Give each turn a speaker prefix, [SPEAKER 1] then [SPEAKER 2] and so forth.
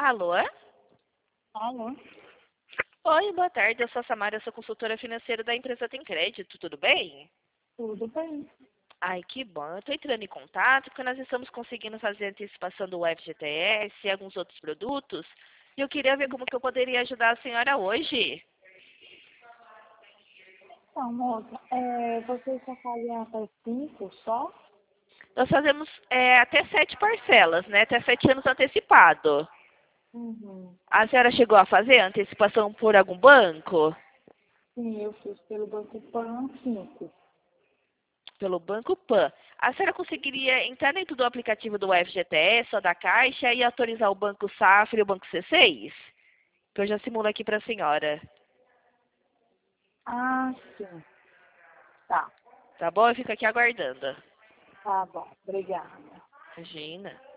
[SPEAKER 1] Alô?
[SPEAKER 2] Alô?
[SPEAKER 1] Oi, boa tarde. Eu sou a Samara, eu sou consultora financeira da empresa Tem Crédito. Tudo bem?
[SPEAKER 2] Tudo bem?
[SPEAKER 1] Ai, que bom. Eu estou entrando em contato porque nós estamos conseguindo fazer a antecipação do FGTS e alguns outros produtos. E eu queria ver como que eu poderia ajudar a senhora hoje.
[SPEAKER 2] Então, moça, você só fazem até 5 só?
[SPEAKER 1] Nós fazemos até 7 parcelas, né? Até 7 anos antecipado.
[SPEAKER 2] Uhum.
[SPEAKER 1] A senhora chegou a fazer a antecipação por algum banco?
[SPEAKER 2] Sim, eu fiz pelo Banco Pan 5.
[SPEAKER 1] Pelo Banco Pan. A senhora conseguiria entrar dentro do aplicativo do FGTS ou da Caixa e autorizar o Banco Safra e o Banco C6? Que eu já simulo aqui para a senhora.
[SPEAKER 2] Ah, sim. Tá.
[SPEAKER 1] Tá bom? Eu fico aqui aguardando.
[SPEAKER 2] Tá bom. Obrigada.
[SPEAKER 1] Imagina.